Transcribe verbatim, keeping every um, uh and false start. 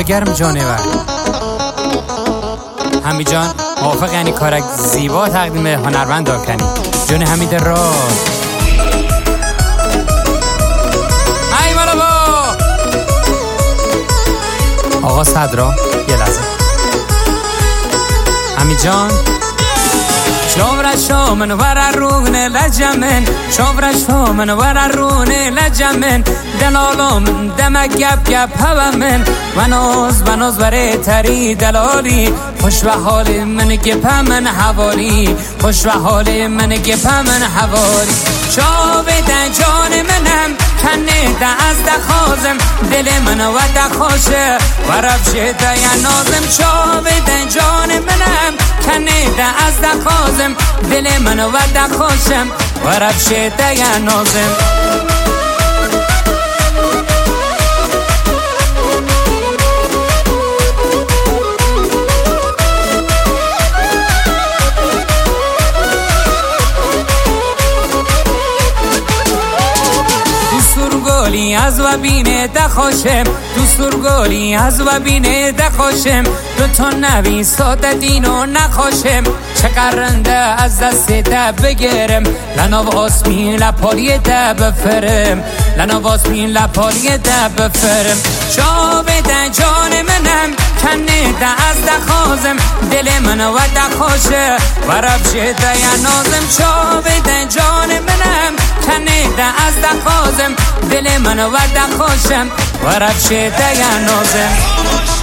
گرم جانور. حمید جان موافق یعنی کارک زیبا تقدیم هنرمند کنی جون حمید راز. ای بالا با آقا صدرا یه لحظه. حمید جان شورش من وررون لجمن شورش من وررون لجمن دلالم دم گپ گپ هومن ونوز ونوز بره تری دلالی خوش و حال من گپ من حوالی خوش و حال من گپ من حوالی شاویدن جان منم کنه ده از دخوازم دل من و دخوشه ورب شده یا نازم شاویدن جان منم کنه ده از دخوازم دل من و دخوشم ورب شده یا نازم. گلی از و بینه دخوشم دوستور گلی از و بینه دخوشم دو تا نوی ساده دینو نخوشم چه قرنده از دست ده بگیرم لناو آسمین لپالی ده بفرم لناو آسمین لپالی ده بفرم شاویدن جان منم کنه ده از دخوازم دل من و دخوشه ورب شده یا نازم شاویدن جان منم کنه ده از دخوازم دل من و دخوشم ورب شده یا نازم.